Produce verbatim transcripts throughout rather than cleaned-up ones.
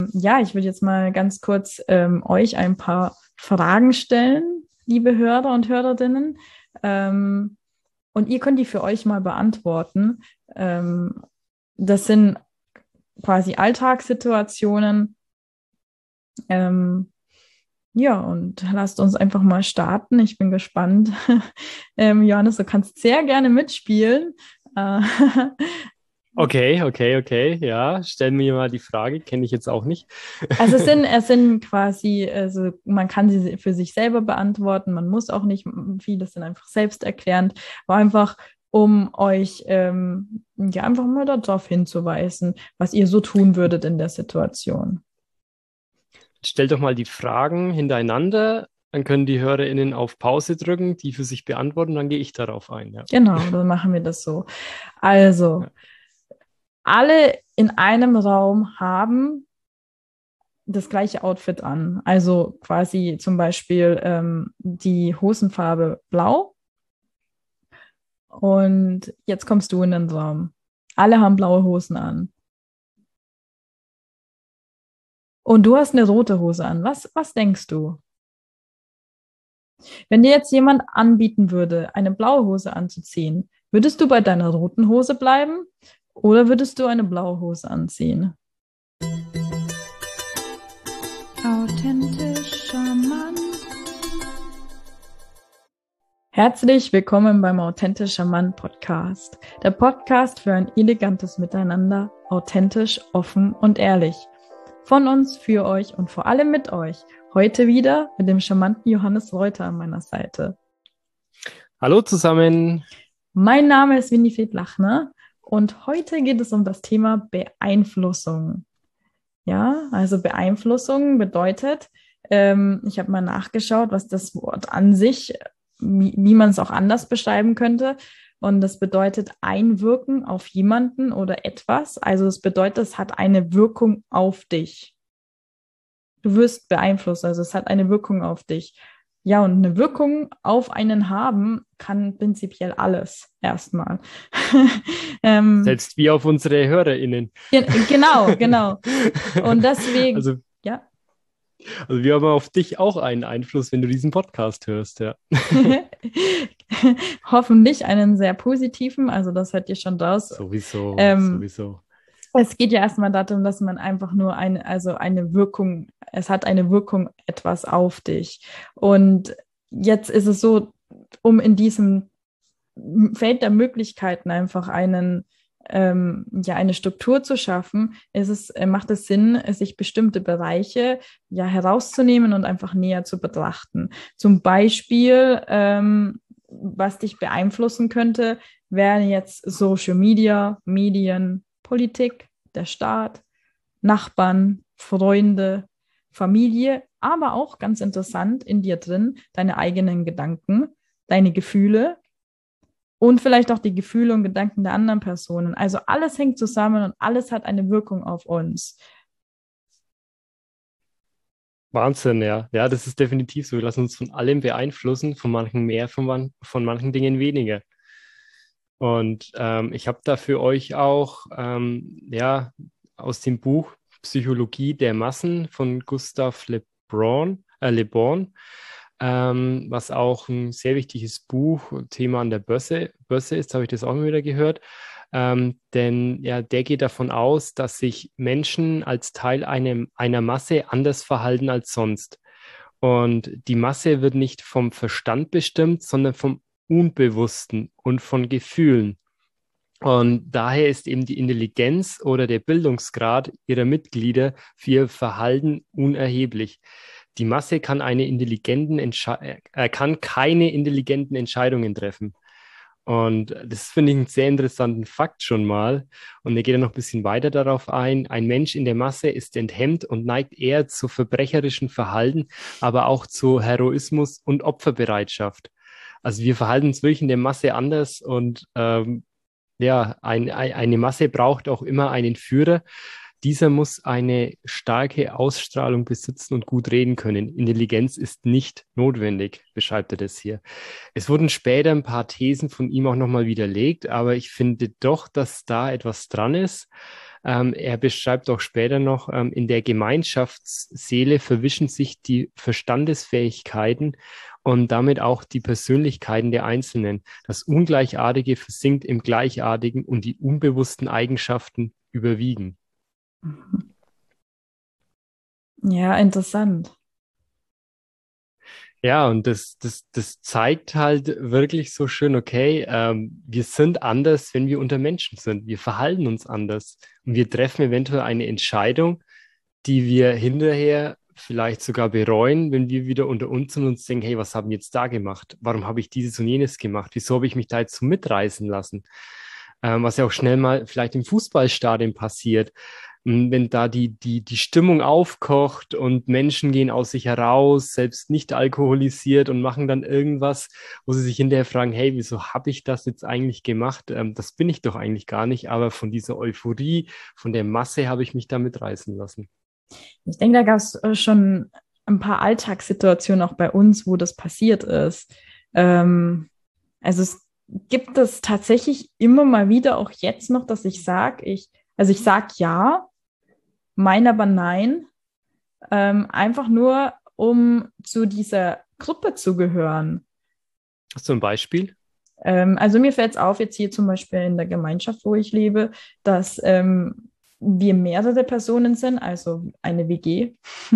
Ja, ich würde jetzt mal ganz kurz ähm, euch ein paar Fragen stellen, liebe Hörer und Hörerinnen. Ähm, und ihr könnt die für euch mal beantworten. Ähm, das sind quasi Alltagssituationen. Ähm, ja, und lasst uns einfach mal starten. Ich bin gespannt. ähm, Johannes, du kannst sehr gerne mitspielen. Äh, Okay, okay, okay, ja, stell mir mal die Frage, kenne ich jetzt auch nicht. Also es sind, es sind quasi, also man kann sie für sich selber beantworten, man muss auch nicht, vieles sind einfach selbsterklärend, aber einfach, um euch ähm, ja einfach mal darauf hinzuweisen, was ihr so tun würdet in der Situation. Stell doch mal die Fragen hintereinander, dann können die HörerInnen auf Pause drücken, die für sich beantworten, dann gehe ich darauf ein, ja. Genau, dann machen wir das so. Also, Ja. alle in einem Raum haben das gleiche Outfit an. Also quasi zum Beispiel ähm, die Hosenfarbe blau. Und jetzt kommst du in den Raum. Alle haben blaue Hosen an. Und du hast eine rote Hose an. Was, was denkst du? Wenn dir jetzt jemand anbieten würde, eine blaue Hose anzuziehen, würdest du bei deiner roten Hose bleiben oder würdest du eine blaue Hose anziehen? Authentisch charmant. Herzlich willkommen beim Authentischer Mann Podcast. Der Podcast für ein elegantes Miteinander, authentisch, offen und ehrlich. Von uns, für euch und vor allem mit euch. Heute wieder mit dem charmanten Johannes Reuter an meiner Seite. Hallo zusammen. Mein Name ist Winifred Lachner und heute geht es um das Thema Beeinflussung. Ja, also Beeinflussung bedeutet, ähm, ich habe mal nachgeschaut, was das Wort an sich, wie, wie man es auch anders beschreiben könnte. Und das bedeutet Einwirken auf jemanden oder etwas. Also es bedeutet, es hat eine Wirkung auf dich. Du wirst beeinflusst, also es hat eine Wirkung auf dich. Ja, und eine Wirkung auf einen haben kann prinzipiell alles erstmal. ähm, Selbst wie auf unsere HörerInnen. ge genau, genau. Und deswegen, Also, ja. also wir haben auf dich auch einen Einfluss, wenn du diesen Podcast hörst, ja. Hoffentlich einen sehr positiven, also das hört ihr schon raus. Sowieso, Ähm, sowieso. es geht ja erstmal darum, dass man einfach nur eine, also eine Wirkung, es hat eine Wirkung etwas auf dich. Und jetzt ist es so, um in diesem Feld der Möglichkeiten einfach einen, ähm, ja, eine Struktur zu schaffen, ist es, äh, macht es Sinn, sich bestimmte Bereiche ja herauszunehmen und einfach näher zu betrachten. Zum Beispiel, ähm, was dich beeinflussen könnte, wären jetzt Social Media, Medien, Politik, der Staat, Nachbarn, Freunde, Familie, aber auch ganz interessant in dir drin, deine eigenen Gedanken, deine Gefühle und vielleicht auch die Gefühle und Gedanken der anderen Personen. Also alles hängt zusammen und alles hat eine Wirkung auf uns. Wahnsinn, ja. Ja, das ist definitiv so. Wir lassen uns von allem beeinflussen, von manchen mehr, von, man, von manchen Dingen weniger. Und ähm, ich habe da für euch auch ähm, ja, aus dem Buch Psychologie der Massen von Gustav Le Bon, äh, Le Bon, ähm, was auch ein sehr wichtiges Buch, Thema an der Börse, Börse ist, habe ich das auch immer wieder gehört. Ähm, denn ja, der geht davon aus, dass sich Menschen als Teil einem, einer Masse anders verhalten als sonst. Und die Masse wird nicht vom Verstand bestimmt, sondern vom Unbewussten und von Gefühlen. Und daher ist eben die Intelligenz oder der Bildungsgrad ihrer Mitglieder für ihr Verhalten unerheblich. Die Masse kann, eine intelligenten Entsche äh, kann keine intelligenten Entscheidungen treffen. Und das finde ich einen sehr interessanten Fakt schon mal. Und er geht dann noch ein bisschen weiter darauf ein. Ein Mensch in der Masse ist enthemmt und neigt eher zu verbrecherischen Verhalten, aber auch zu Heroismus und Opferbereitschaft. Also wir verhalten uns wirklich in der Masse anders und ähm, ja, ein, ein, eine Masse braucht auch immer einen Führer. Dieser muss eine starke Ausstrahlung besitzen und gut reden können. Intelligenz ist nicht notwendig, beschreibt er das hier. Es wurden später ein paar Thesen von ihm auch nochmal widerlegt, aber ich finde doch, dass da etwas dran ist. Ähm, er beschreibt auch später noch, ähm, in der Gemeinschaftsseele verwischen sich die Verstandesfähigkeiten und damit auch die Persönlichkeiten der Einzelnen. Das Ungleichartige versinkt im Gleichartigen und die unbewussten Eigenschaften überwiegen. Ja, interessant. Ja, und das, das, das zeigt halt wirklich so schön, okay, ähm, wir sind anders, wenn wir unter Menschen sind. Wir verhalten uns anders und wir treffen eventuell eine Entscheidung, die wir hinterher vielleicht sogar bereuen, wenn wir wieder unter uns sind und uns denken, hey, was haben wir jetzt da gemacht? Warum habe ich dieses und jenes gemacht? Wieso habe ich mich da jetzt so mitreißen lassen? Ähm, was ja auch schnell mal vielleicht im Fußballstadion passiert. Und wenn da die, die, die Stimmung aufkocht und Menschen gehen aus sich heraus, selbst nicht alkoholisiert und machen dann irgendwas, wo sie sich hinterher fragen, hey, wieso habe ich das jetzt eigentlich gemacht? Ähm, das bin ich doch eigentlich gar nicht, aber von dieser Euphorie, von der Masse habe ich mich da mitreißen lassen. Ich denke, da gab es äh, schon ein paar Alltagssituationen auch bei uns, wo das passiert ist. Ähm, also es gibt es tatsächlich immer mal wieder, auch jetzt noch, dass ich sage, ich, also ich sage ja, meine aber nein, ähm, einfach nur, um zu dieser Gruppe zu gehören. Hast du ein Beispiel? Ähm, also mir fällt es auf, jetzt hier zum Beispiel in der Gemeinschaft, wo ich lebe, dass ähm, wir mehrere Personen sind, also eine W G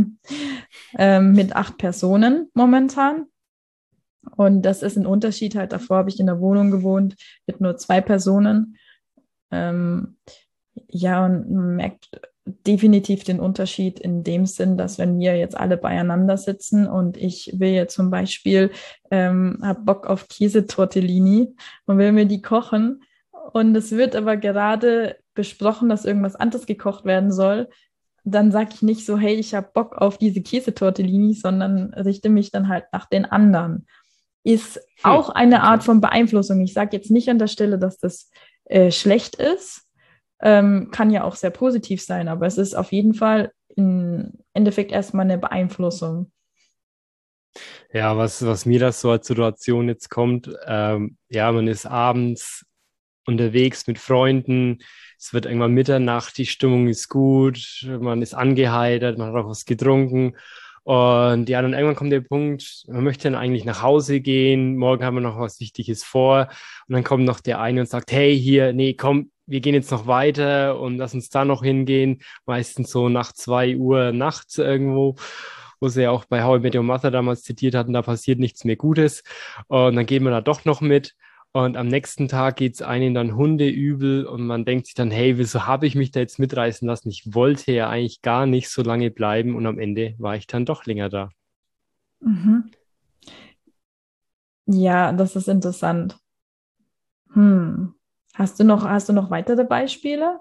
ähm, mit acht Personen momentan. Und das ist ein Unterschied halt. Davor habe ich in der Wohnung gewohnt mit nur zwei Personen. Ähm, ja, und man merkt definitiv den Unterschied in dem Sinn, dass wenn wir jetzt alle beieinander sitzen und ich will jetzt zum Beispiel, ähm, habe Bock auf Käsetortellini und will mir die kochen und es wird aber gerade besprochen, dass irgendwas anderes gekocht werden soll, dann sage ich nicht so, hey, ich habe Bock auf diese Käsetortellini, sondern richte mich dann halt nach den anderen. Ist Hm, auch eine Art okay. von Beeinflussung. Ich sage jetzt nicht an der Stelle, dass das äh, schlecht ist, ähm, kann ja auch sehr positiv sein, aber es ist auf jeden Fall im Endeffekt erstmal eine Beeinflussung. Ja, was, was mir das so als Situation jetzt kommt, ähm, ja, man ist abends unterwegs mit Freunden, es wird irgendwann Mitternacht, die Stimmung ist gut, man ist angeheitert, man hat auch was getrunken. Und ja, dann irgendwann kommt der Punkt, man möchte dann eigentlich nach Hause gehen, morgen haben wir noch was Wichtiges vor. Und dann kommt noch der eine und sagt, hey, hier, nee, komm, wir gehen jetzt noch weiter und lass uns da noch hingehen. Meistens so nach zwei Uhr nachts irgendwo, wo sie ja auch bei How I Met Your Mother damals zitiert hatten, da passiert nichts mehr Gutes. Und dann geht man da doch noch mit. Und am nächsten Tag geht es einem dann hundeübel und man denkt sich dann, hey, wieso habe ich mich da jetzt mitreißen lassen? Ich wollte ja eigentlich gar nicht so lange bleiben und am Ende war ich dann doch länger da. Mhm. Ja, das ist interessant. Hm. Hast du noch, hast du noch weitere Beispiele?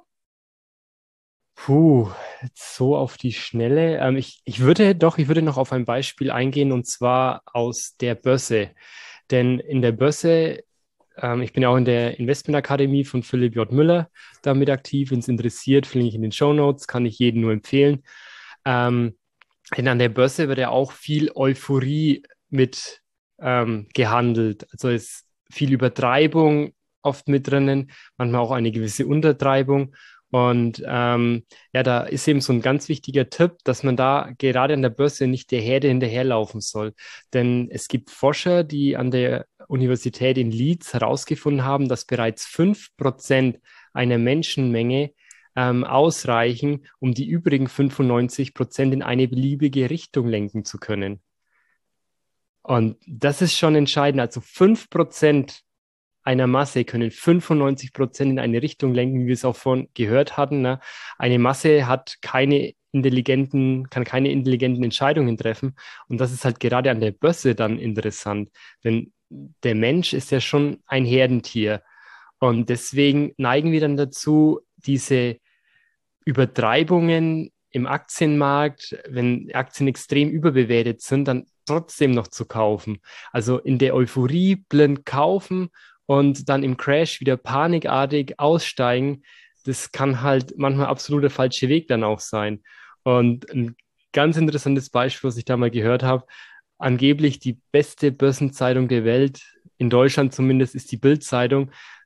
Puh, jetzt so auf die Schnelle. Ähm, ich, ich würde doch, ich würde noch auf ein Beispiel eingehen und zwar aus der Börse. Denn in der Börse, ähm, ich bin ja auch in der Investmentakademie von Philipp J. Müller damit aktiv. Wenn es interessiert, verlinke ich in den Shownotes, kann ich jedem nur empfehlen. Ähm, denn an der Börse wird ja auch viel Euphorie mit ähm, gehandelt. Also ist viel Übertreibung oft mit drinnen, manchmal auch eine gewisse Untertreibung. Und ähm, ja, da ist eben so ein ganz wichtiger Tipp, dass man da gerade an der Börse nicht der Herde hinterherlaufen soll. Denn es gibt Forscher, die an der Universität in Leeds herausgefunden haben, dass bereits fünf Prozent einer Menschenmenge ähm, ausreichen, um die übrigen fünfundneunzig Prozent in eine beliebige Richtung lenken zu können. Und das ist schon entscheidend. Also fünf Prozent einer Masse können fünfundneunzig Prozent in eine Richtung lenken, wie wir es auch vorhin gehört hatten. Ne? Eine Masse hat keine intelligenten, kann keine intelligenten Entscheidungen treffen. Und das ist halt gerade an der Börse dann interessant. Denn der Mensch ist ja schon ein Herdentier. Und deswegen neigen wir dann dazu, diese Übertreibungen im Aktienmarkt, wenn Aktien extrem überbewertet sind, dann trotzdem noch zu kaufen. Also in der Euphorie blind kaufen und dann im Crash wieder panikartig aussteigen, das kann halt manchmal absolut der falsche Weg dann auch sein. Und ein ganz interessantes Beispiel, was ich da mal gehört habe, angeblich die beste Börsenzeitung der Welt, in Deutschland zumindest, ist die Bild-Zeitung.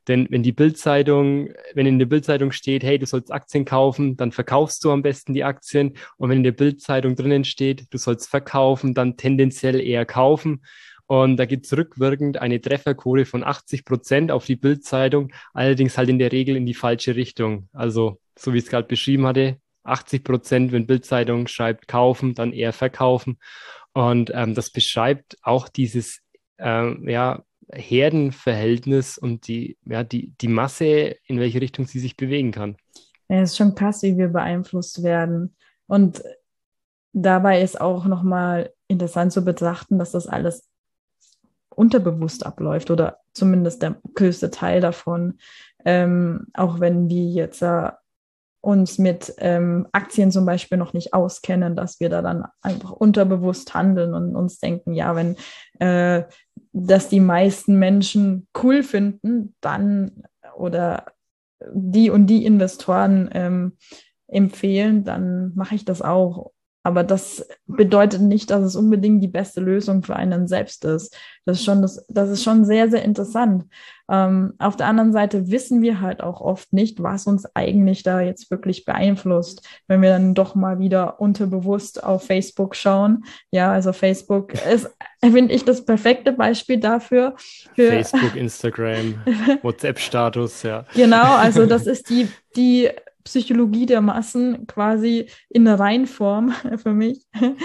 Denn wenn die Bild-Zeitung, wenn in der Bild-Zeitung steht, hey, du sollst Aktien kaufen, dann verkaufst du am besten die Aktien. Und wenn in der Bild-Zeitung drinnen steht, du sollst verkaufen, dann tendenziell eher kaufen. Und da gibt es rückwirkend eine Trefferquote von achtzig Prozent auf die Bild-Zeitung, allerdings halt in der Regel in die falsche Richtung. Also, so wie ich es gerade beschrieben hatte, achtzig Prozent, wenn Bild-Zeitung schreibt kaufen, dann eher verkaufen. Und ähm, das beschreibt auch dieses ähm, ja, Herdenverhältnis und die, ja, die, die Masse, in welche Richtung sie sich bewegen kann. Ja, es ist schon krass, wie wir beeinflusst werden. Und dabei ist auch nochmal interessant zu betrachten, dass das alles unterbewusst abläuft oder zumindest der größte Teil davon. Ähm, auch wenn wir jetzt äh, uns mit ähm, Aktien zum Beispiel noch nicht auskennen, dass wir da dann einfach unterbewusst handeln und uns denken, ja, wenn äh, das die meisten Menschen cool finden, dann oder die und die Investoren ähm, empfehlen, dann mache ich das auch. Aber das bedeutet nicht, dass es unbedingt die beste Lösung für einen selbst ist. Das ist schon, das, das ist schon sehr, sehr interessant. Ähm, auf der anderen Seite wissen wir halt auch oft nicht, was uns eigentlich da jetzt wirklich beeinflusst, wenn wir dann doch mal wieder unterbewusst auf Facebook schauen. Ja, also Facebook ist, finde ich, das perfekte Beispiel dafür. Für Facebook, Instagram, WhatsApp-Status, ja. Genau, also das ist die, die Psychologie der Massen quasi in der Reinform für mich.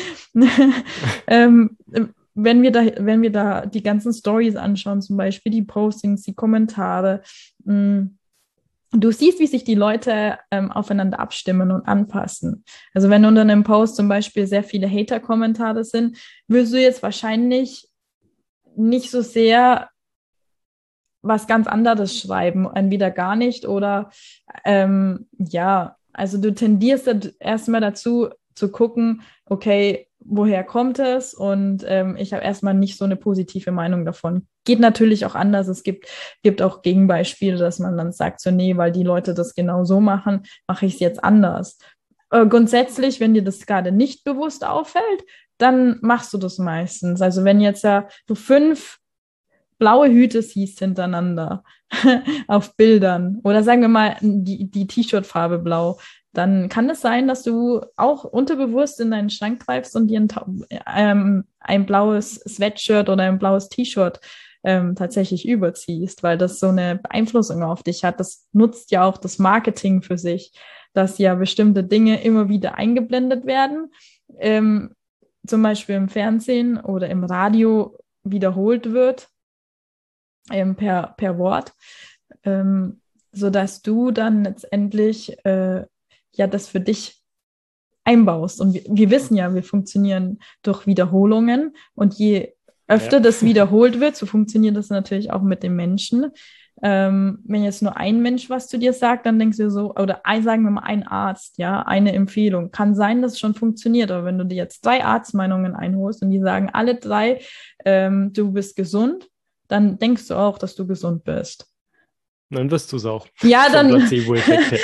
ähm, wenn wir da, wenn wir da die ganzen Stories anschauen, zum Beispiel die Postings, die Kommentare, mh, du siehst, wie sich die Leute ähm, aufeinander abstimmen und anpassen. Also wenn unter einem Post zum Beispiel sehr viele Hater-Kommentare sind, wirst du jetzt wahrscheinlich nicht so sehr was ganz anderes schreiben, entweder gar nicht oder ähm, ja, also du tendierst erstmal dazu zu gucken, okay, woher kommt es? Und ähm, ich habe erstmal nicht so eine positive Meinung davon. Geht natürlich auch anders. Es gibt, gibt auch Gegenbeispiele, dass man dann sagt, so nee, weil die Leute das genau so machen, mache ich es jetzt anders. Äh, grundsätzlich, wenn dir das gerade nicht bewusst auffällt, dann machst du das meistens. Also wenn jetzt ja du fünf blaue Hüte siehst hintereinander auf Bildern oder sagen wir mal die, die T-Shirt-Farbe blau, dann kann es sein, dass du auch unterbewusst in deinen Schrank greifst und dir ein, ähm, ein blaues Sweatshirt oder ein blaues T-Shirt ähm, tatsächlich überziehst, weil das so eine Beeinflussung auf dich hat. Das nutzt ja auch das Marketing für sich, dass ja bestimmte Dinge immer wieder eingeblendet werden, ähm, zum Beispiel im Fernsehen oder im Radio wiederholt wird, ähm, per, per Wort, ähm, sodass du dann letztendlich äh, ja das für dich einbaust. Und wir, wir wissen ja, wir funktionieren durch Wiederholungen und je öfter ja. das wiederholt wird, so funktioniert das natürlich auch mit den Menschen. Ähm, wenn jetzt nur ein Mensch was zu dir sagt, dann denkst du so, oder ein, sagen wir mal ein Arzt, ja, eine Empfehlung. Kann sein, dass es schon funktioniert, aber wenn du dir jetzt drei Arztmeinungen einholst und die sagen alle drei, ähm, du bist gesund, dann denkst du auch, dass du gesund bist. Dann wirst du es auch. Ja, dann. Placebo-Effekt.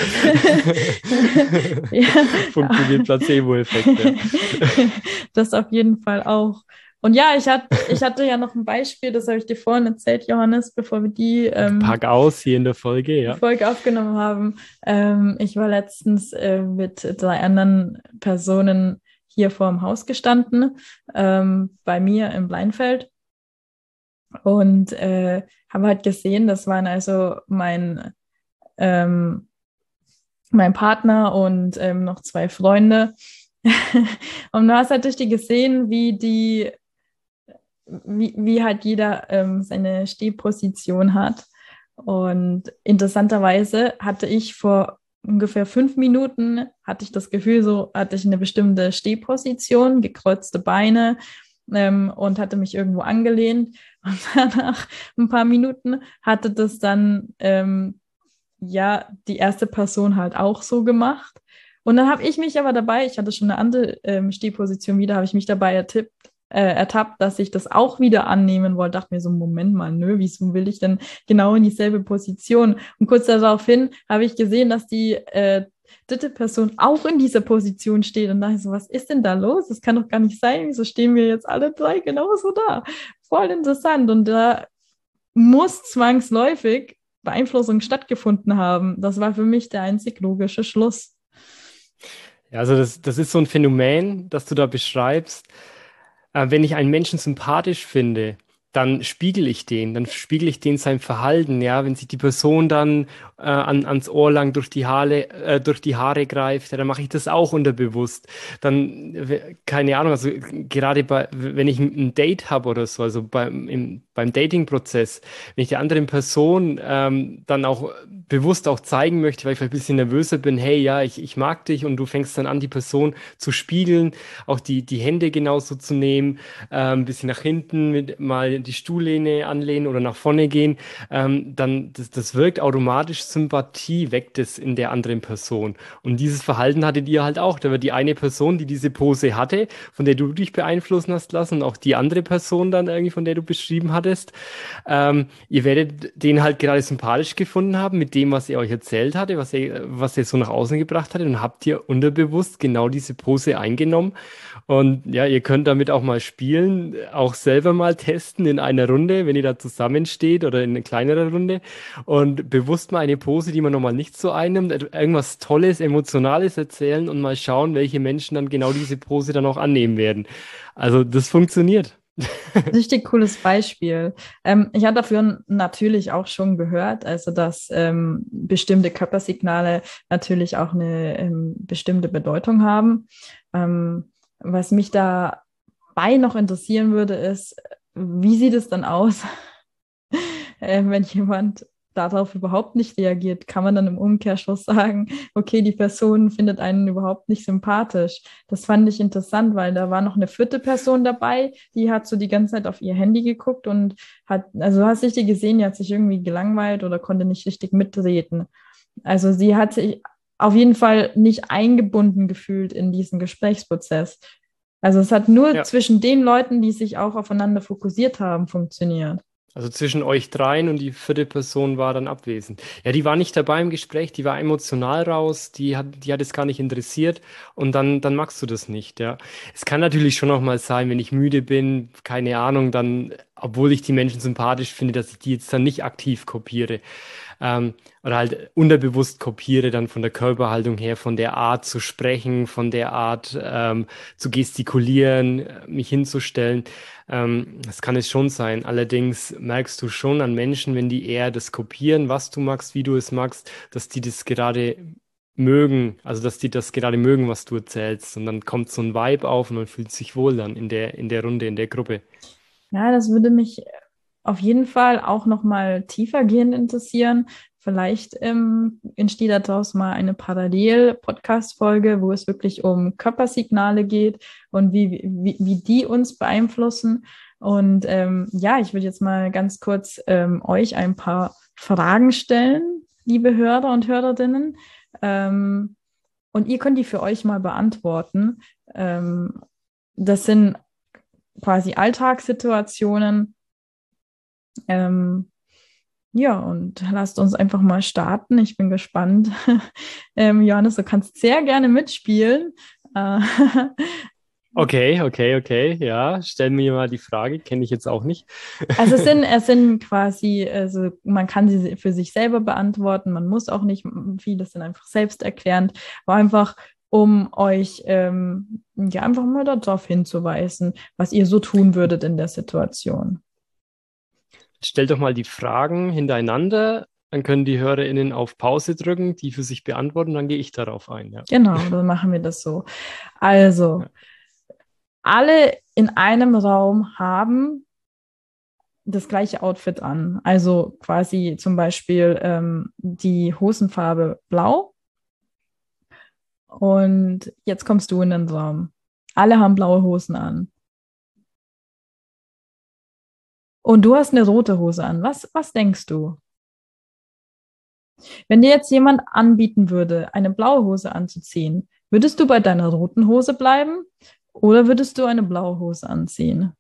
ja. Funktioniert Placebo-Effekt. Ja. Das auf jeden Fall auch. Und ja, ich hatte, ich hatte ja noch ein Beispiel, das habe ich dir vorhin erzählt, Johannes, bevor wir die ähm, Pack aus hier in der Folge, ja. Folge aufgenommen haben. Ähm, ich war letztens äh, mit drei anderen Personen hier vor dem Haus gestanden, ähm, bei mir im Bleinfeld. Und äh, habe halt gesehen, das waren also mein, ähm, mein Partner und ähm, noch zwei Freunde. Und du hast halt durch die gesehen, wie die, wie, wie halt jeder ähm, seine Stehposition hat. Und interessanterweise hatte ich vor ungefähr fünf Minuten, hatte ich das Gefühl, so hatte ich eine bestimmte Stehposition, gekreuzte Beine, Ähm, und hatte mich irgendwo angelehnt. Und nach ein paar Minuten hatte das dann ähm, ja die erste Person halt auch so gemacht. Und dann habe ich mich aber dabei, ich hatte schon eine andere ähm, Stehposition wieder, habe ich mich dabei ertippt, äh, ertappt, dass ich das auch wieder annehmen wollte. Dachte mir so, Moment mal, nö, wieso will ich denn genau in dieselbe Position? Und kurz daraufhin habe ich gesehen, dass die äh, dritte Person auch in dieser Position steht und dachte so, was ist denn da los? Das kann doch gar nicht sein. Wieso stehen wir jetzt alle drei genauso da? Voll interessant. Und da muss zwangsläufig Beeinflussung stattgefunden haben. Das war für mich der einzig logische Schluss. Ja, also das, das ist so ein Phänomen, das du da beschreibst. Äh, wenn ich einen Menschen sympathisch finde, dann spiegel ich den, dann spiegel ich den sein Verhalten, ja, wenn sich die Person dann äh, an, ans Ohr lang durch die Haare, äh, durch die Haare greift, ja, dann mache ich das auch unterbewusst. Dann, äh, keine Ahnung, also gerade bei, wenn ich ein Date habe oder so, also beim, im, beim Dating-Prozess, wenn ich der anderen Person ähm, dann auch bewusst auch zeigen möchte, weil ich vielleicht ein bisschen nervöser bin, hey, ja, ich, ich mag dich und du fängst dann an, die Person zu spiegeln, auch die, die Hände genauso zu nehmen, äh, ein bisschen nach hinten, mit, mal die Stuhllehne anlehnen oder nach vorne gehen, ähm, dann das, das wirkt automatisch Sympathie, weckt es in der anderen Person. Und dieses Verhalten hattet ihr halt auch. Da wird die eine Person, die diese Pose hatte, von der du dich beeinflussen hast lassen, und auch die andere Person dann irgendwie, von der du beschrieben hattest, ähm, ihr werdet den halt gerade sympathisch gefunden haben mit dem, was er euch erzählt hatte, was er, was er so nach außen gebracht hatte, und habt ihr unterbewusst genau diese Pose eingenommen. Und ja, ihr könnt damit auch mal spielen, auch selber mal testen in einer Runde, wenn ihr da zusammensteht oder in einer kleineren Runde, und bewusst mal eine Pose, die man normal nicht so einnimmt, irgendwas Tolles, Emotionales erzählen und mal schauen, welche Menschen dann genau diese Pose dann auch annehmen werden. Also das funktioniert. Richtig cooles Beispiel. Ähm, ich habe dafür natürlich auch schon gehört, also dass ähm, bestimmte Körpersignale natürlich auch eine ähm, bestimmte Bedeutung haben. Ähm, was mich dabei noch interessieren würde, ist, wie sieht es dann aus, äh, wenn jemand darauf überhaupt nicht reagiert? Kann man dann im Umkehrschluss sagen, okay, die Person findet einen überhaupt nicht sympathisch? Das fand ich interessant, weil da war noch eine vierte Person dabei, die hat so die ganze Zeit auf ihr Handy geguckt und hat, also du hast richtig gesehen, die hat sich irgendwie gelangweilt oder konnte nicht richtig mitreden. Also sie hat sich auf jeden Fall nicht eingebunden gefühlt in diesen Gesprächsprozess. Also es hat nur Ja. zwischen den Leuten, die sich auch aufeinander fokussiert haben, funktioniert. Also zwischen euch dreien, und die vierte Person war dann abwesend. Ja, die war nicht dabei im Gespräch, die war emotional raus, die hat, die hat es gar nicht interessiert, und dann, dann magst du das nicht, ja. Es kann natürlich schon noch mal sein, wenn ich müde bin, keine Ahnung, dann, obwohl ich die Menschen sympathisch finde, dass ich die jetzt dann nicht aktiv kopiere. Ähm, oder halt unterbewusst kopiere, dann von der Körperhaltung her, von der Art zu sprechen, von der Art ähm, zu gestikulieren, äh, mich hinzustellen. Ähm, das kann es schon sein. Allerdings merkst du schon an Menschen, wenn die eher das kopieren, was du magst, wie du es magst, dass die das gerade mögen, also dass die das gerade mögen, was du erzählst. Und dann kommt so ein Vibe auf und man fühlt sich wohl dann in der, in der Runde, in der Gruppe. Ja, das würde mich auf jeden Fall auch noch mal tiefergehend interessieren. Vielleicht ähm, entsteht daraus mal eine Parallel-Podcast-Folge, wo es wirklich um Körpersignale geht und wie, wie, wie die uns beeinflussen. Und ähm, ja, ich würde jetzt mal ganz kurz ähm, euch ein paar Fragen stellen, liebe Hörer und Hörerinnen. Ähm, und ihr könnt die für euch mal beantworten. Ähm, das sind quasi Alltagssituationen. Ähm, ja, und lasst uns einfach mal starten. Ich bin gespannt. ähm, Johannes, du kannst sehr gerne mitspielen. Äh, Okay, okay, okay, ja, stell mir mal die Frage, kenne ich jetzt auch nicht. also es sind, es sind quasi, also man kann sie für sich selber beantworten, man muss auch nicht, vieles sind einfach selbsterklärend, aber einfach um euch ähm, ja einfach mal darauf hinzuweisen, was ihr so tun würdet in der Situation. Stell doch mal die Fragen hintereinander, dann können die HörerInnen auf Pause drücken, die für sich beantworten, dann gehe ich darauf ein, ja. Genau, dann machen wir das so. Also, Ja. alle in einem Raum haben das gleiche Outfit an. Also quasi zum Beispiel ähm, die Hosenfarbe blau. Und jetzt kommst du in den Raum. Alle haben blaue Hosen an. Und du hast eine rote Hose an. Was, was denkst du? Wenn dir jetzt jemand anbieten würde, eine blaue Hose anzuziehen, würdest du bei deiner roten Hose bleiben oder würdest du eine blaue Hose anziehen?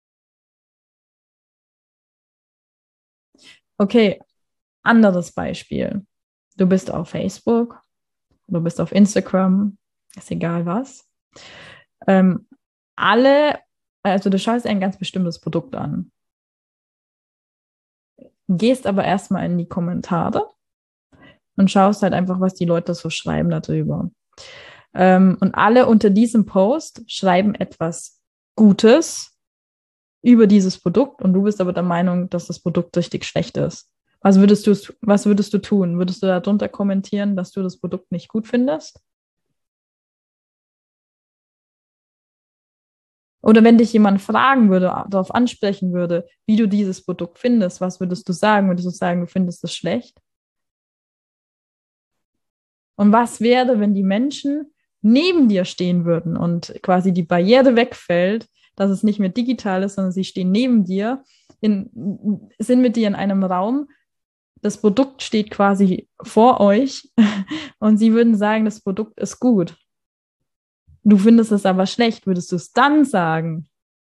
Okay, anderes Beispiel. Du bist auf Facebook, du bist auf Instagram, ist egal was. Ähm, alle, also du schaust ein ganz bestimmtes Produkt an. gehst aber erstmal in die Kommentare und schaust halt einfach, was die Leute so schreiben darüber. Ähm, und alle unter diesem Post schreiben etwas Gutes über dieses Produkt und du bist aber der Meinung, dass das Produkt richtig schlecht ist. Was würdest du, was würdest du tun? Würdest du darunter kommentieren, dass du das Produkt nicht gut findest? Oder wenn dich jemand fragen würde, darauf ansprechen würde, wie du dieses Produkt findest, was würdest du sagen? Würdest du sagen, du findest es schlecht? Und was wäre, wenn die Menschen neben dir stehen würden und quasi die Barriere wegfällt, dass es nicht mehr digital ist, sondern sie stehen neben dir, in, sind mit dir in einem Raum, das Produkt steht quasi vor euch und sie würden sagen, das Produkt ist gut. Du findest es aber schlecht, würdest du es dann sagen?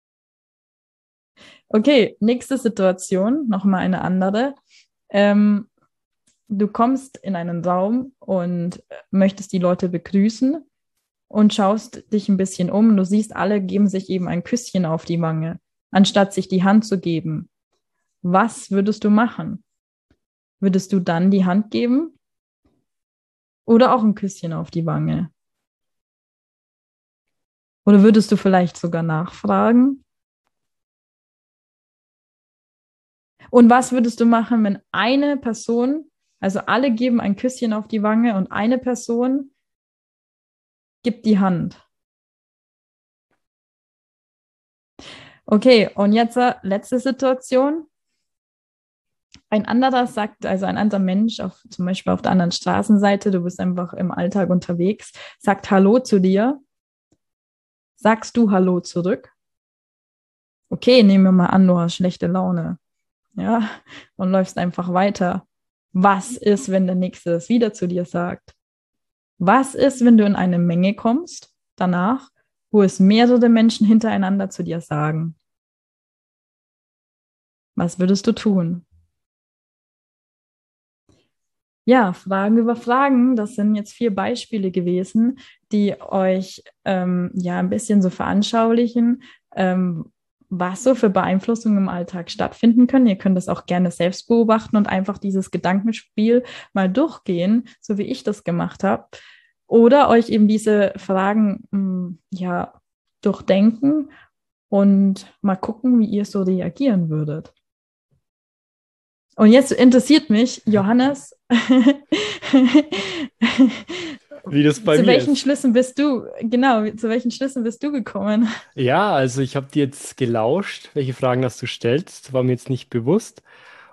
Okay, nächste Situation, nochmal eine andere. Ähm, du kommst in einen Raum und möchtest die Leute begrüßen und schaust dich ein bisschen um. Du siehst, alle geben sich eben ein Küsschen auf die Wange, anstatt sich die Hand zu geben. Was würdest du machen? Würdest du dann die Hand geben oder auch ein Küsschen auf die Wange? Oder würdest du vielleicht sogar nachfragen? Und was würdest du machen, wenn eine Person, also alle geben ein Küsschen auf die Wange und eine Person gibt die Hand? Okay, und jetzt äh, letzte Situation. Ein anderer sagt, also ein anderer Mensch, auf, zum Beispiel auf der anderen Straßenseite, du bist einfach im Alltag unterwegs, sagt Hallo zu dir. Sagst du Hallo zurück? Okay, nehmen wir mal an, du hast schlechte Laune. Ja, und läufst einfach weiter. Was ist, wenn der Nächste das wieder zu dir sagt? Was ist, wenn du in eine Menge kommst, danach, wo es mehrere Menschen hintereinander zu dir sagen? Was würdest du tun? Ja, Fragen über Fragen, das sind jetzt vier Beispiele gewesen, die euch ähm, ja ein bisschen so veranschaulichen, ähm, was so für Beeinflussungen im Alltag stattfinden können. Ihr könnt das auch gerne selbst beobachten und einfach dieses Gedankenspiel mal durchgehen, so wie ich das gemacht habe. Oder euch eben diese Fragen mh, ja durchdenken und mal gucken, wie ihr so reagieren würdet. Und jetzt interessiert mich, Johannes, wie das bei zu mir welchen ist. Schlüssen bist du, genau, zu welchen Schlüssen bist du gekommen? Ja, also ich habe dir jetzt gelauscht, welche Fragen das du stellst, war mir jetzt nicht bewusst.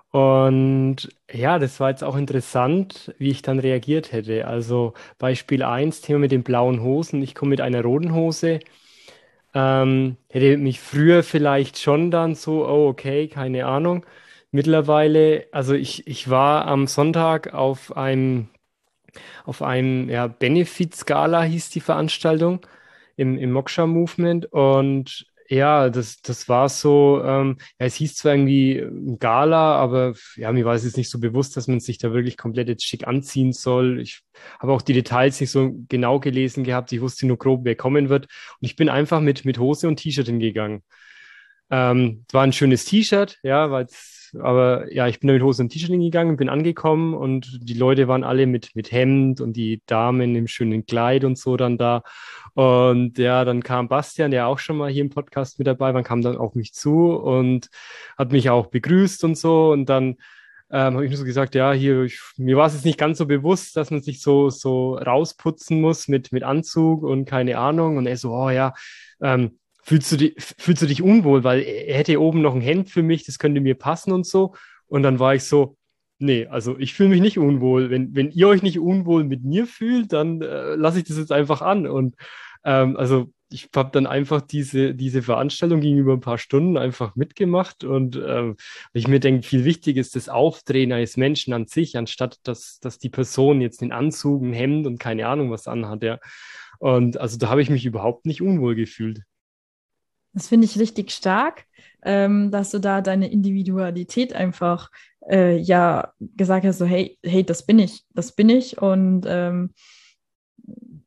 Und ja, das war jetzt auch interessant, wie ich dann reagiert hätte. Also Beispiel eins, Thema mit den blauen Hosen. Ich komme mit einer roten Hose. Ähm, hätte mich früher vielleicht schon dann so, oh okay, keine Ahnung. Mittlerweile, also ich, ich war am Sonntag auf einem, auf einem ja, Benefit-Gala hieß die Veranstaltung im, im Moksha Movement und ja, das, das war so, ähm, ja, es hieß zwar irgendwie ein Gala, aber ja, mir war es jetzt nicht so bewusst, dass man sich da wirklich komplett jetzt schick anziehen soll. Ich habe auch die Details nicht so genau gelesen gehabt. Ich wusste nur grob, wer kommen wird. Und ich bin einfach mit, mit Hose und T-Shirt hingegangen. Ähm, es war ein schönes T-Shirt, ja, weil's, aber ja, ich bin da mit Hose und T-Shirt hingegangen, bin angekommen und die Leute waren alle mit, mit Hemd und die Damen im schönen Kleid und so dann da. Und ja, dann kam Bastian, der auch schon mal hier im Podcast mit dabei war, kam dann auf mich zu und hat mich auch begrüßt und so. Und dann ähm, habe ich nur so gesagt, ja, hier, ich, mir war es jetzt nicht ganz so bewusst, dass man sich so, so rausputzen muss mit, mit Anzug und keine Ahnung. Und er so, oh ja, ähm, fühlst du dich, fühlst du dich unwohl, weil er hätte oben noch ein Hemd für mich, das könnte mir passen und so. Und dann war ich so, nee, also ich fühle mich nicht unwohl. Wenn, wenn ihr euch nicht unwohl mit mir fühlt, dann äh, lasse ich das jetzt einfach an. Und ähm, also ich habe dann einfach diese, diese Veranstaltung gegenüber ein paar Stunden einfach mitgemacht und ähm, ich mir denke, viel wichtiger ist das Auftreten eines Menschen an sich, anstatt dass, dass die Person jetzt den Anzug, ein Hemd und keine Ahnung was anhat, ja. Und also da habe ich mich überhaupt nicht unwohl gefühlt. Das finde ich richtig stark, ähm, dass du da deine Individualität einfach äh, ja gesagt hast, so hey, hey, das bin ich, das bin ich und ähm,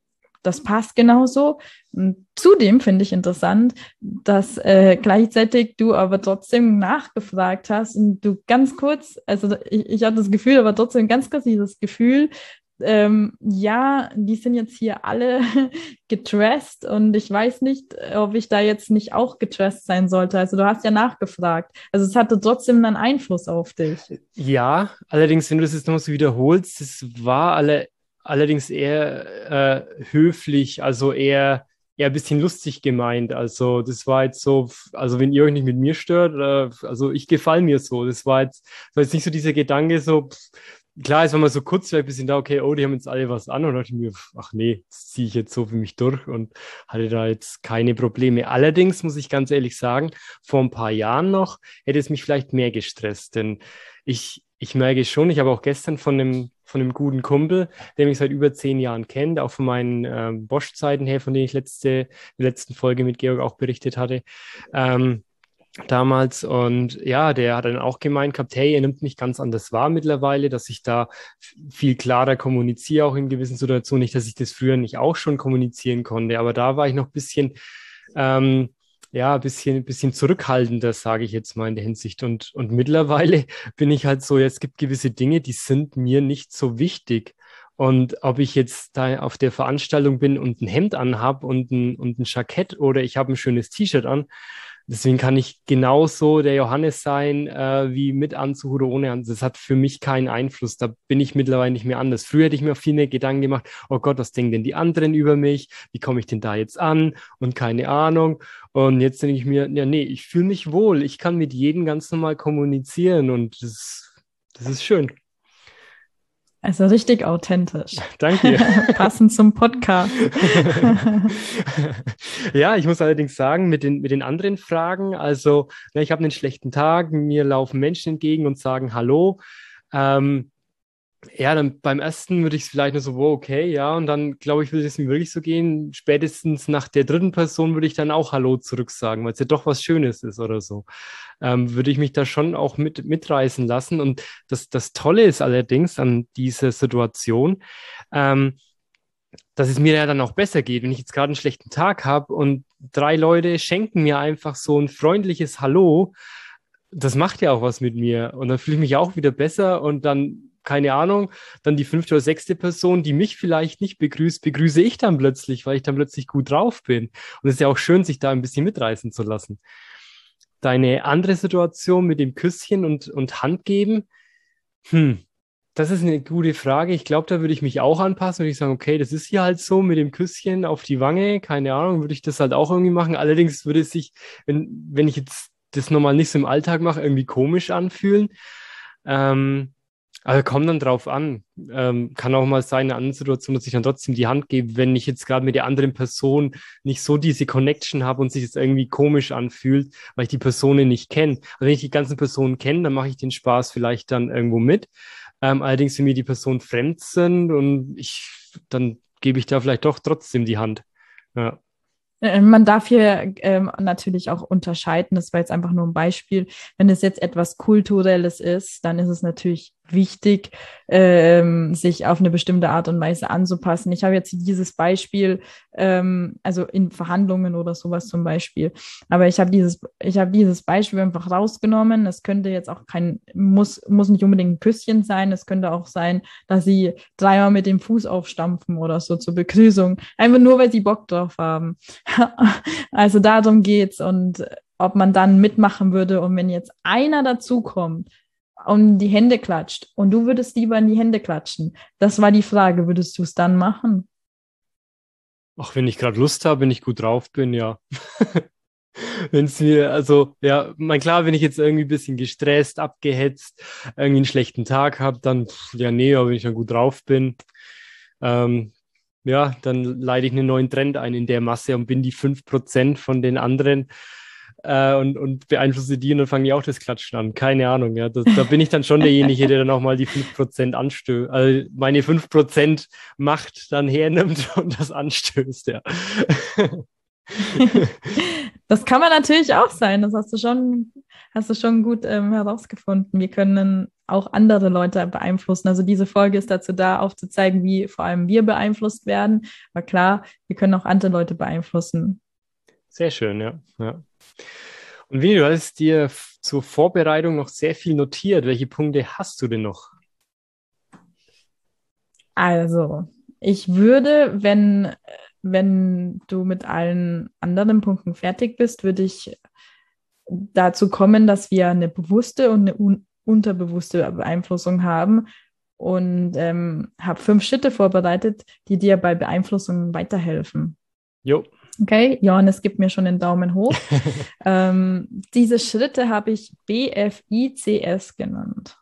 das passt genauso. Und zudem finde ich interessant, dass äh, gleichzeitig du aber trotzdem nachgefragt hast und du ganz kurz, also ich, ich hatte das Gefühl, aber trotzdem ganz kurz dieses Gefühl, ähm, ja, die sind jetzt hier alle gedressed und ich weiß nicht, ob ich da jetzt nicht auch gedressed sein sollte. Also du hast ja nachgefragt. Also es hatte trotzdem einen Einfluss auf dich. Ja, allerdings, wenn du das jetzt nochmal so wiederholst, das war alle, allerdings eher äh, höflich, also eher, eher ein bisschen lustig gemeint. Also das war jetzt so, also wenn ihr euch nicht mit mir stört, äh, also ich gefalle mir so. Das war jetzt, das war jetzt nicht so dieser Gedanke so, pff, klar, es war mal so kurz vielleicht ein bisschen da, okay, oh, die haben jetzt alle was an und dachte ich mir, ach nee, das ziehe ich jetzt so für mich durch und hatte da jetzt keine Probleme. Allerdings muss ich ganz ehrlich sagen, vor ein paar Jahren noch hätte es mich vielleicht mehr gestresst, denn ich, ich merke schon, ich habe auch gestern von einem, von einem guten Kumpel, der mich seit über zehn Jahren kennt, auch von meinen ähm, Bosch-Zeiten her, von denen ich letzte, in der letzten Folge mit Georg auch berichtet hatte, ähm, damals. Und ja, der hat dann auch gemeint gehabt, hey, er nimmt mich ganz anders wahr mittlerweile, dass ich da viel klarer kommuniziere, auch in gewissen Situationen. Nicht, dass ich das früher nicht auch schon kommunizieren konnte, aber da war ich noch ein bisschen, ähm, ja, ein bisschen, ein bisschen zurückhaltender, sage ich jetzt mal in der Hinsicht. Und, und mittlerweile bin ich halt so, ja, es gibt gewisse Dinge, die sind mir nicht so wichtig. Und ob ich jetzt da auf der Veranstaltung bin und ein Hemd anhab und ein, und ein Jackett oder ich habe ein schönes T-Shirt an, deswegen kann ich genauso der Johannes sein, äh, wie mit Anzug oder ohne Anzug. Das hat für mich keinen Einfluss. Da bin ich mittlerweile nicht mehr anders. Früher hätte ich mir viel mehr Gedanken gemacht, oh Gott, was denken denn die anderen über mich? Wie komme ich denn da jetzt an? Und keine Ahnung. Und jetzt denke ich mir, ja, nee, ich fühle mich wohl. Ich kann mit jedem ganz normal kommunizieren und das, das ist schön. Also richtig authentisch. Danke. Passend zum Podcast. Ja, ich muss allerdings sagen, mit den, mit den anderen Fragen, also ne, ich habe einen schlechten Tag, mir laufen Menschen entgegen und sagen Hallo. Ähm, ja, dann beim ersten würde ich es vielleicht nur so, wow, okay, ja, und dann glaube ich, würde es mir wirklich so gehen, spätestens nach der dritten Person würde ich dann auch Hallo zurück sagen, weil es ja doch was Schönes ist oder so. Ähm, würde ich mich da schon auch mit, mitreißen lassen. Und das, das Tolle ist allerdings an dieser Situation, ähm, dass es mir ja dann auch besser geht, wenn ich jetzt gerade einen schlechten Tag habe und drei Leute schenken mir einfach so ein freundliches Hallo, das macht ja auch was mit mir und dann fühle ich mich auch wieder besser und dann, keine Ahnung, dann die fünfte oder sechste Person, die mich vielleicht nicht begrüßt, begrüße ich dann plötzlich, weil ich dann plötzlich gut drauf bin. Und es ist ja auch schön, sich da ein bisschen mitreißen zu lassen. Deine andere Situation mit dem Küsschen und, und Handgeben, hm, das ist eine gute Frage. Ich glaube, da würde ich mich auch anpassen, würde ich sagen, okay, das ist hier halt so mit dem Küsschen auf die Wange, keine Ahnung, würde ich das halt auch irgendwie machen. Allerdings würde es sich, wenn, wenn ich jetzt das normal nicht so im Alltag mache, irgendwie komisch anfühlen. Ähm, also kommt dann drauf an. Ähm, kann auch mal sein, in einer anderen Situation, dass ich dann trotzdem die Hand gebe, wenn ich jetzt gerade mit der anderen Person nicht so diese Connection habe und sich das irgendwie komisch anfühlt, weil ich die Personen nicht kenne. Also wenn ich die ganzen Personen kenne, dann mache ich den Spaß vielleicht dann irgendwo mit. Ähm, allerdings, wenn mir die Personen fremd sind und ich, dann gebe ich da vielleicht doch trotzdem die Hand. Ja. Man darf hier ähm, natürlich auch unterscheiden, das war jetzt einfach nur ein Beispiel. Wenn es jetzt etwas Kulturelles ist, dann ist es natürlich wichtig, ähm, sich auf eine bestimmte Art und Weise anzupassen. Ich habe jetzt dieses Beispiel, ähm, also in Verhandlungen oder sowas zum Beispiel, aber ich habe dieses, ich habe dieses Beispiel einfach rausgenommen. Es könnte jetzt auch kein, muss, muss nicht unbedingt ein Küsschen sein, es könnte auch sein, dass sie dreimal mit dem Fuß aufstampfen oder so zur Begrüßung, einfach nur, weil sie Bock drauf haben. Also darum geht's und ob man dann mitmachen würde und wenn jetzt einer dazukommt und die Hände klatscht und du würdest lieber in die Hände klatschen, das war die Frage, würdest du es dann machen? Ach, wenn ich gerade Lust habe, wenn ich gut drauf bin, ja. Wenn es mir, also, ja, mein klar, wenn ich jetzt irgendwie ein bisschen gestresst, abgehetzt, irgendwie einen schlechten Tag habe, dann, pff, ja, nee, aber wenn ich dann gut drauf bin, ähm, ja, dann leite ich einen neuen Trend ein in der Masse und bin die fünf Prozent von den anderen äh, und, und beeinflusse die und dann fange ich auch das Klatschen an. Keine Ahnung, ja. Das, da bin ich dann schon derjenige, der dann auch mal die fünf Prozent anstößt, also meine fünf Prozent Macht dann hernimmt und das anstößt, ja. Das kann man natürlich auch sein. Das hast du schon, hast du schon gut ähm, herausgefunden. Wir können auch andere Leute beeinflussen. Also diese Folge ist dazu da, aufzuzeigen, wie vor allem wir beeinflusst werden. Aber klar, wir können auch andere Leute beeinflussen. Sehr schön, ja. ja. Und Vini, du hast dir f- zur Vorbereitung noch sehr viel notiert. Welche Punkte hast du denn noch? Also, ich würde, wenn, wenn du mit allen anderen Punkten fertig bist, würde ich dazu kommen, dass wir eine bewusste und eine un unterbewusste Beeinflussung haben und ähm, habe fünf Schritte vorbereitet, die dir bei Beeinflussung weiterhelfen. Jo. Okay, Johannes gibt mir schon den Daumen hoch. ähm, diese Schritte habe ich B F I C S genannt.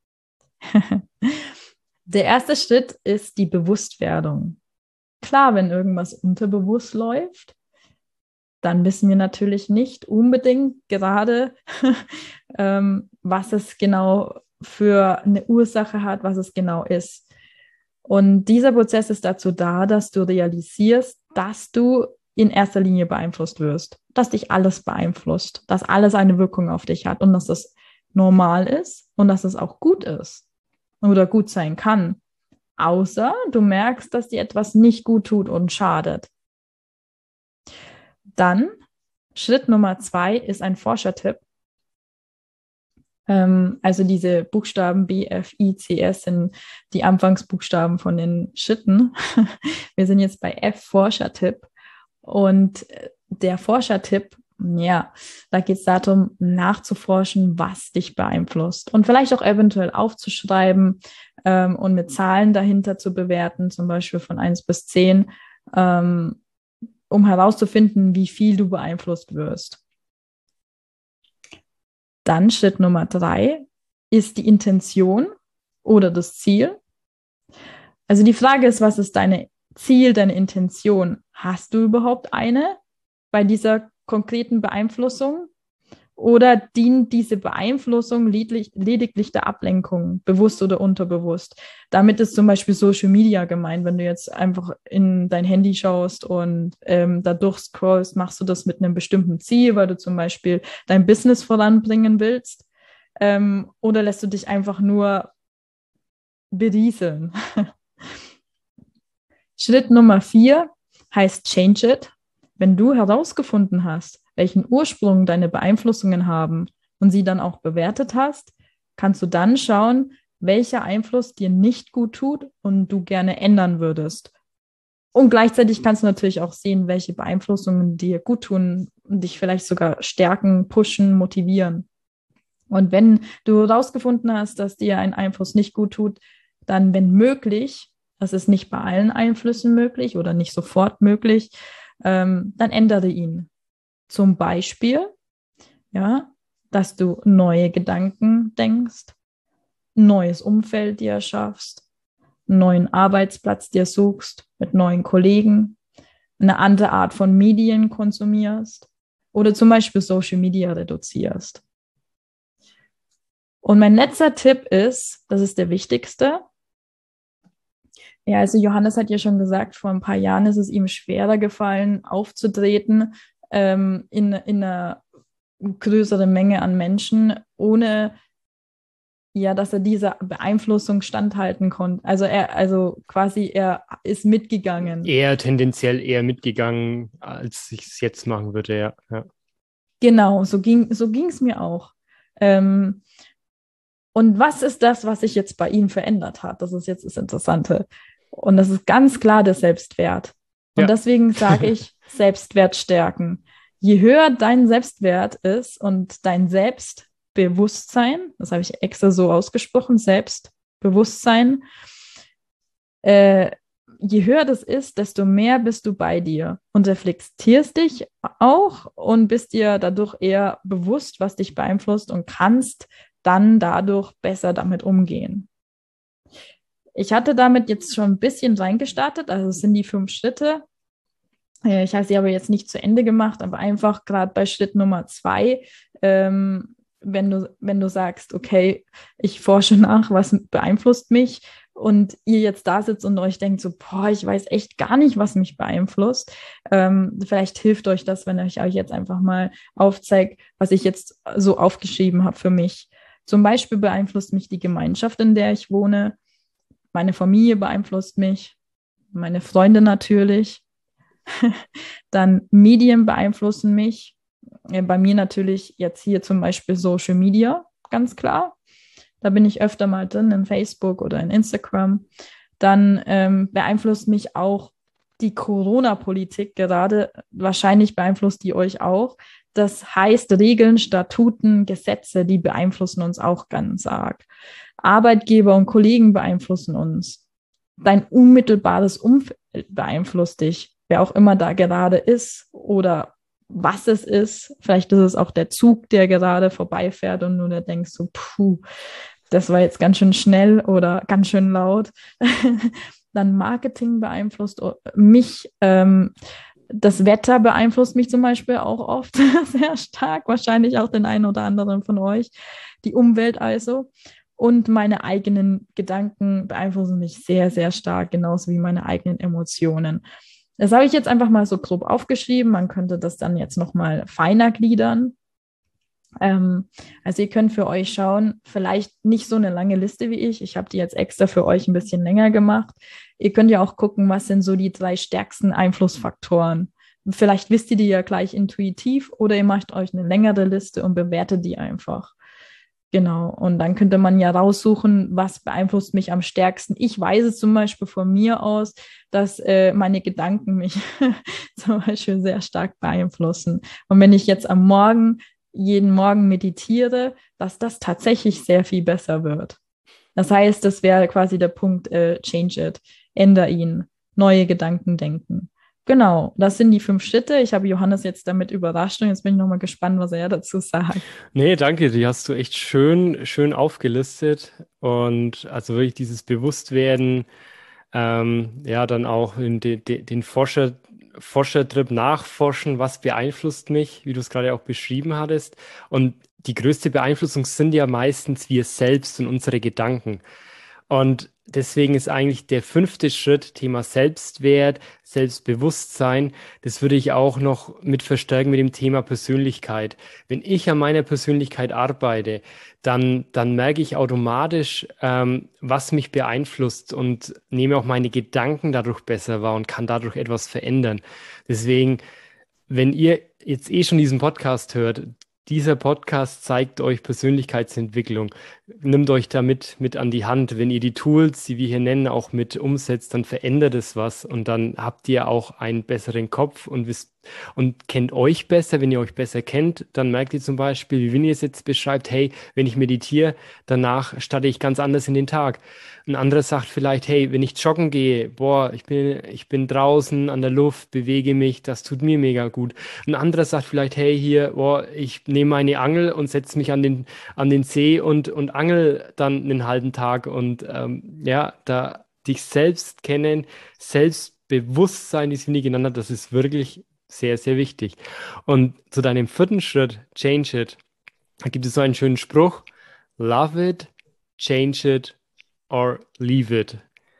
Der erste Schritt ist die Bewusstwerdung. Klar, wenn irgendwas unterbewusst läuft, dann wissen wir natürlich nicht unbedingt gerade, ähm, was es genau für eine Ursache hat, was es genau ist. Und dieser Prozess ist dazu da, dass du realisierst, dass du in erster Linie beeinflusst wirst, dass dich alles beeinflusst, dass alles eine Wirkung auf dich hat und dass das normal ist und dass es auch gut ist oder gut sein kann. Außer du merkst, dass dir etwas nicht gut tut und schadet. Dann, Schritt Nummer zwei ist ein Forschertipp. Ähm, also diese Buchstaben B, F, I, C, S sind die Anfangsbuchstaben von den Schritten. Wir sind jetzt bei F, Forschertipp. Und der Forschertipp, ja, da geht es darum, nachzuforschen, was dich beeinflusst. Und vielleicht auch eventuell aufzuschreiben ähm, und mit Zahlen dahinter zu bewerten, zum Beispiel von eins bis zehn, ähm, um herauszufinden, wie viel du beeinflusst wirst. Dann Schritt Nummer drei ist die Intention oder das Ziel. Also die Frage ist, was ist deine Ziel, deine Intention? Hast du überhaupt eine bei dieser konkreten Beeinflussung? Oder dient diese Beeinflussung lediglich, lediglich der Ablenkung, bewusst oder unterbewusst? Damit ist zum Beispiel Social Media gemeint. Wenn du jetzt einfach in dein Handy schaust und ähm, da durchscrollst, machst du das mit einem bestimmten Ziel, weil du zum Beispiel dein Business voranbringen willst? Ähm, oder lässt du dich einfach nur berieseln? Schritt Nummer vier heißt Change It. Wenn du herausgefunden hast, welchen Ursprung deine Beeinflussungen haben und sie dann auch bewertet hast, kannst du dann schauen, welcher Einfluss dir nicht gut tut und du gerne ändern würdest. Und gleichzeitig kannst du natürlich auch sehen, welche Beeinflussungen dir gut tun und dich vielleicht sogar stärken, pushen, motivieren. Und wenn du herausgefunden hast, dass dir ein Einfluss nicht gut tut, dann, wenn möglich, das ist nicht bei allen Einflüssen möglich oder nicht sofort möglich, ähm, dann ändere ihn. Zum Beispiel, ja, dass du neue Gedanken denkst, ein neues Umfeld dir erschaffst, einen neuen Arbeitsplatz dir suchst mit neuen Kollegen, eine andere Art von Medien konsumierst oder zum Beispiel Social Media reduzierst. Und mein letzter Tipp ist, das ist der wichtigste. Ja, also Johannes hat ja schon gesagt, vor ein paar Jahren ist es ihm schwerer gefallen, aufzutreten ähm, in, in einer größeren Menge an Menschen, ohne ja, dass er dieser Beeinflussung standhalten konnte. Also er, also quasi er ist mitgegangen. Eher tendenziell eher mitgegangen, als ich es jetzt machen würde, ja. ja. Genau, so ging so ging es mir auch. Ähm, und was ist das, was sich jetzt bei ihm verändert hat? Das ist jetzt das Interessante. Und das ist ganz klar der Selbstwert. Und Ja. deswegen sage ich Selbstwert stärken. Je höher dein Selbstwert ist und dein Selbstbewusstsein, das habe ich extra so ausgesprochen, Selbstbewusstsein, äh, je höher das ist, desto mehr bist du bei dir und reflektierst dich auch und bist dir dadurch eher bewusst, was dich beeinflusst und kannst dann dadurch besser damit umgehen. Ich hatte damit jetzt schon ein bisschen reingestartet, also es sind die fünf Schritte. Ich habe sie aber jetzt nicht zu Ende gemacht, aber einfach gerade bei Schritt Nummer zwei, ähm, wenn du, wenn du sagst, okay, ich forsche nach, was beeinflusst mich und ihr jetzt da sitzt und euch denkt so, boah, ich weiß echt gar nicht, was mich beeinflusst. Ähm, vielleicht hilft euch das, wenn ich euch jetzt einfach mal aufzeige, was ich jetzt so aufgeschrieben habe für mich. Zum Beispiel beeinflusst mich die Gemeinschaft, in der ich wohne. Meine Familie beeinflusst mich, meine Freunde natürlich. Dann Medien beeinflussen mich. Bei mir natürlich jetzt hier zum Beispiel Social Media, ganz klar. Da bin ich öfter mal drin in Facebook oder in Instagram. Dann ähm, beeinflusst mich auch die Corona-Politik gerade. Wahrscheinlich beeinflusst die euch auch. Das heißt, Regeln, Statuten, Gesetze, die beeinflussen uns auch ganz arg. Arbeitgeber und Kollegen beeinflussen uns. Dein unmittelbares Umfeld beeinflusst dich, wer auch immer da gerade ist oder was es ist. Vielleicht ist es auch der Zug, der gerade vorbeifährt und du da denkst so, puh, das war jetzt ganz schön schnell oder ganz schön laut. Dann Marketing beeinflusst mich. Ähm, das Wetter beeinflusst mich zum Beispiel auch oft sehr stark, wahrscheinlich auch den einen oder anderen von euch. Die Umwelt also. Und meine eigenen Gedanken beeinflussen mich sehr, sehr stark, genauso wie meine eigenen Emotionen. Das habe ich jetzt einfach mal so grob aufgeschrieben. Man könnte das dann jetzt nochmal feiner gliedern. Ähm, also ihr könnt für euch schauen, vielleicht nicht so eine lange Liste wie ich. Ich habe die jetzt extra für euch ein bisschen länger gemacht. Ihr könnt ja auch gucken, was sind so die drei stärksten Einflussfaktoren. Vielleicht wisst ihr die ja gleich intuitiv oder ihr macht euch eine längere Liste und bewertet die einfach. Genau, und dann könnte man ja raussuchen, was beeinflusst mich am stärksten. Ich weiß es zum Beispiel von mir aus, dass äh, meine Gedanken mich zum Beispiel sehr stark beeinflussen. Und wenn ich jetzt am Morgen, jeden Morgen meditiere, dass das tatsächlich sehr viel besser wird. Das heißt, das wäre quasi der Punkt, äh, change it, änder ihn, neue Gedanken denken. Genau, das sind die fünf Schritte. Ich habe Johannes jetzt damit überrascht und jetzt bin ich nochmal gespannt, was er dazu sagt. Nee, danke, die hast du echt schön, schön aufgelistet. Und also wirklich dieses Bewusstwerden, ähm, ja, dann auch in de, de, den Forscher, Forschertrip nachforschen, was beeinflusst mich, wie du es gerade auch beschrieben hattest. Und die größte Beeinflussung sind ja meistens wir selbst und unsere Gedanken. Und deswegen ist eigentlich der fünfte Schritt, Thema Selbstwert, Selbstbewusstsein, das würde ich auch noch mit verstärken mit dem Thema Persönlichkeit. Wenn ich an meiner Persönlichkeit arbeite, dann, dann merke ich automatisch, ähm, was mich beeinflusst und nehme auch meine Gedanken dadurch besser wahr und kann dadurch etwas verändern. Deswegen, wenn ihr jetzt eh schon diesen Podcast hört, dieser Podcast zeigt euch Persönlichkeitsentwicklung. Nimmt euch damit mit an die Hand. Wenn ihr die Tools, die wir hier nennen, auch mit umsetzt, dann verändert es was und dann habt ihr auch einen besseren Kopf und wisst und kennt euch besser. Wenn ihr euch besser kennt, dann merkt ihr zum Beispiel, wie Winnie es jetzt beschreibt, hey, wenn ich meditiere, danach starte ich ganz anders in den Tag. Ein anderer sagt vielleicht, hey, wenn ich joggen gehe, boah, ich bin, ich bin draußen an der Luft, bewege mich, das tut mir mega gut. Ein anderer sagt vielleicht, hey, hier, boah, ich nehme meine Angel und setze mich an den, an den See und, und angel dann einen halben Tag und ähm, ja, da dich selbst kennen, Selbstbewusstsein, wie es Winnie genannt hat, das ist wirklich sehr, sehr wichtig. Und zu deinem vierten Schritt, change it, da gibt es so einen schönen Spruch, love it, change it or leave it.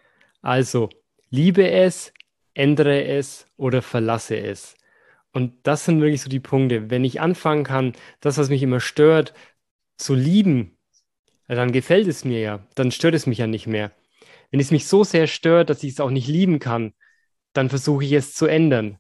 Also, liebe es, ändere es oder verlasse es. Und das sind wirklich so die Punkte. Wenn ich anfangen kann, das, was mich immer stört, zu lieben, ja, dann gefällt es mir ja. Dann stört es mich ja nicht mehr. Wenn es mich so sehr stört, dass ich es auch nicht lieben kann, dann versuche ich es zu ändern.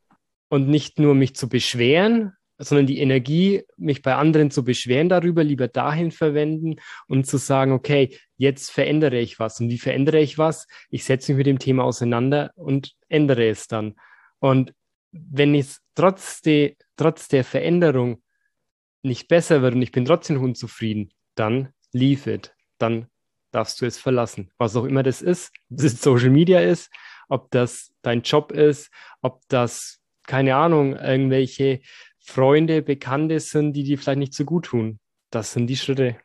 Und nicht nur mich zu beschweren, sondern die Energie, mich bei anderen zu beschweren darüber, lieber dahin verwenden und zu sagen, okay, jetzt verändere ich was. Und wie verändere ich was? Ich setze mich mit dem Thema auseinander und ändere es dann. Und wenn es trotz, de, trotz der Veränderung nicht besser wird und ich bin trotzdem noch unzufrieden, dann leave it. Dann darfst du es verlassen. Was auch immer das ist, ob das Social Media ist, ob das dein Job ist, ob das, keine Ahnung, irgendwelche Freunde, Bekannte sind, die dir vielleicht nicht so gut tun. Das sind die Schritte.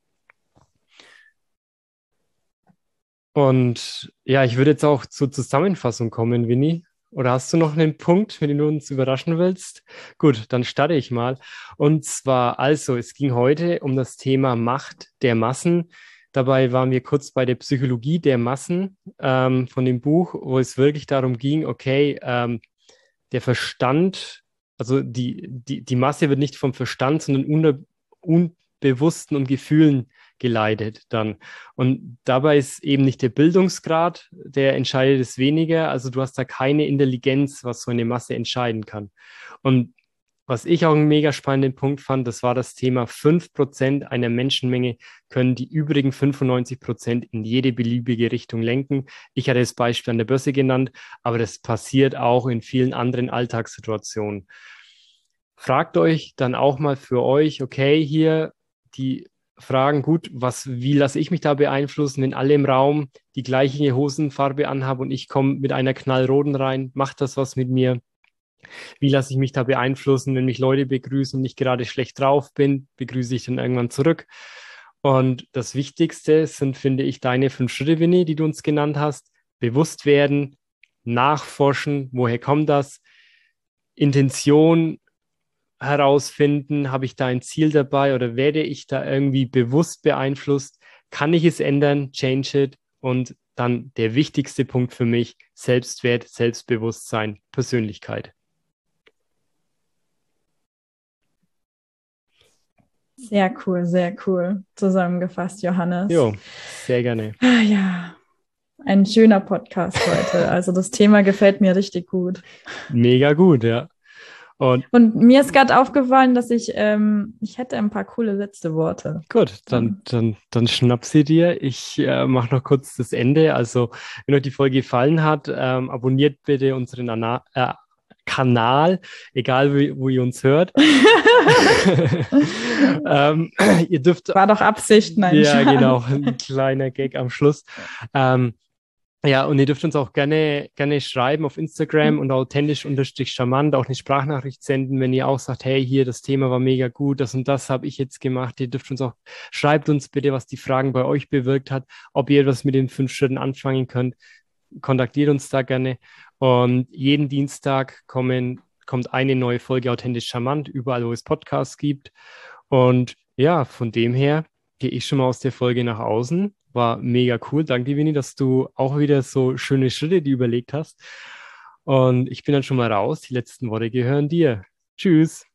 Und ja, ich würde jetzt auch zur Zusammenfassung kommen, Winnie. Oder hast du noch einen Punkt, mit dem du uns überraschen willst? Gut, dann starte ich mal. Und zwar, also, es ging heute um das Thema Macht der Massen. Dabei waren wir kurz bei der Psychologie der Massen ähm, von dem Buch, wo es wirklich darum ging, okay, ähm, der Verstand, also die, die, die Masse wird nicht vom Verstand, sondern unter, Unbewussten und Gefühlen geleitet dann. Und dabei ist eben nicht der Bildungsgrad, der entscheidet es weniger. Also du hast da keine Intelligenz, was so eine Masse entscheiden kann. Und was ich auch einen mega spannenden Punkt fand, das war das Thema, fünf Prozent einer Menschenmenge können die übrigen fünfundneunzig Prozent in jede beliebige Richtung lenken. Ich hatte das Beispiel an der Börse genannt, aber das passiert auch in vielen anderen Alltagssituationen. Fragt euch dann auch mal für euch, okay, hier die Fragen, gut, was, wie lasse ich mich da beeinflussen, wenn alle im Raum die gleiche Hosenfarbe anhaben und ich komme mit einer knallroten rein, macht das was mit mir? Wie lasse ich mich da beeinflussen, wenn mich Leute begrüßen und ich gerade schlecht drauf bin, begrüße ich dann irgendwann zurück. Und das Wichtigste sind, finde ich, deine fünf Schritte, Winnie, die du uns genannt hast. Bewusst werden, nachforschen, woher kommt das? Intention herausfinden, habe ich da ein Ziel dabei oder werde ich da irgendwie bewusst beeinflusst? Kann ich es ändern? Change it. Und dann der wichtigste Punkt für mich, Selbstwert, Selbstbewusstsein, Persönlichkeit. Sehr cool, sehr cool zusammengefasst, Johannes. Jo, sehr gerne. Ah, ja, ein schöner Podcast heute. Also das Thema gefällt mir richtig gut. Mega gut, ja. Und, Und mir ist gerade aufgefallen, dass ich, ähm, ich hätte ein paar coole letzte Worte. Gut, dann, dann, dann schnapp sie dir. Ich äh, mache noch kurz das Ende. Also, wenn euch die Folge gefallen hat, ähm, abonniert bitte unseren Ana- äh, Kanal, egal wie, wo ihr uns hört. ähm, ihr dürft. War doch Absicht, nein. Ja, genau, ein kleiner Gag am Schluss. Ähm, Ja, und ihr dürft uns auch gerne, gerne schreiben auf Instagram und authentisch unterstrich charmant, auch eine Sprachnachricht senden, wenn ihr auch sagt, hey, hier, das Thema war mega gut, das und das habe ich jetzt gemacht. Ihr dürft uns auch, schreibt uns bitte, was die Fragen bei euch bewirkt hat, ob ihr etwas mit den fünf Schritten anfangen könnt. Kontaktiert uns da gerne. Und jeden Dienstag kommen, kommt eine neue Folge authentisch charmant, überall, wo es Podcasts gibt. Und ja, von dem her gehe ich schon mal aus der Folge nach außen. War mega cool. Danke dir, Winnie, dass du auch wieder so schöne Schritte die überlegt hast. Und ich bin dann schon mal raus. Die letzten Worte gehören dir. Tschüss.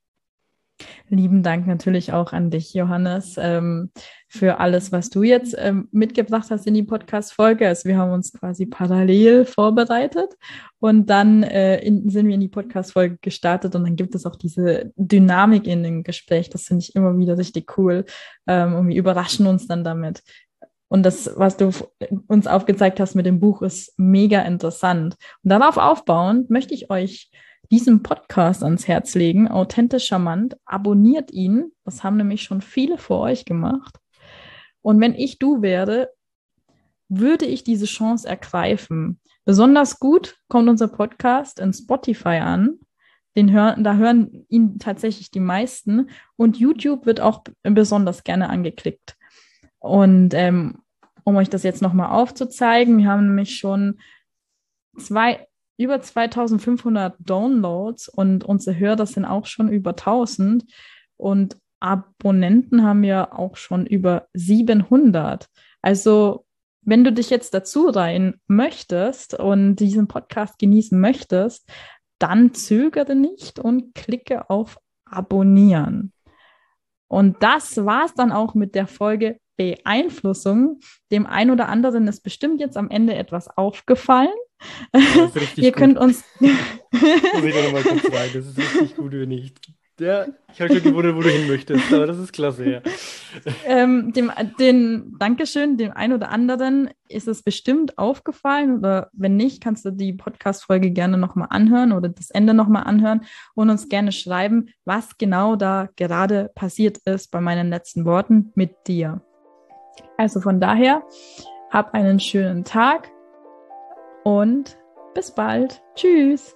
Lieben Dank natürlich auch an dich, Johannes, ähm, für alles, was du jetzt ähm, mitgebracht hast in die Podcast-Folge. Also wir haben uns quasi parallel vorbereitet und dann äh, in, sind wir in die Podcast-Folge gestartet und dann gibt es auch diese Dynamik in dem Gespräch. Das finde ich immer wieder richtig cool ähm, und wir überraschen uns dann damit. Und das, was du uns aufgezeigt hast mit dem Buch, ist mega interessant. Und darauf aufbauend möchte ich euch diesen Podcast ans Herz legen, authentisch charmant. Abonniert ihn. Das haben nämlich schon viele vor euch gemacht. Und wenn ich du wäre, würde ich diese Chance ergreifen. Besonders gut kommt unser Podcast in Spotify an. Den hören, da hören ihn tatsächlich die meisten. Und YouTube wird auch besonders gerne angeklickt. Und ähm, um euch das jetzt nochmal aufzuzeigen, wir haben nämlich schon zwei, über zweitausendfünfhundert Downloads und unsere Hörer sind auch schon über tausend und Abonnenten haben wir auch schon über siebenhundert. Also wenn du dich jetzt dazu rein möchtest und diesen Podcast genießen möchtest, dann zögere nicht und klicke auf Abonnieren. Und das war's dann auch mit der Folge Beeinflussung. Dem einen oder anderen ist bestimmt jetzt am Ende etwas aufgefallen. Das ist Ihr gut. könnt uns. Muss ich da nochmal kurz rein. Das ist richtig gut, wenn ich. Ja, ich habe schon gewundert, wo du hin möchtest, aber das ist klasse, ja. ähm, dem, den, Dankeschön, dem einen oder anderen ist es bestimmt aufgefallen oder wenn nicht, kannst du die Podcast-Folge gerne nochmal anhören oder das Ende nochmal anhören und uns gerne schreiben, was genau da gerade passiert ist bei meinen letzten Worten mit dir. Also von daher, hab einen schönen Tag und bis bald. Tschüss.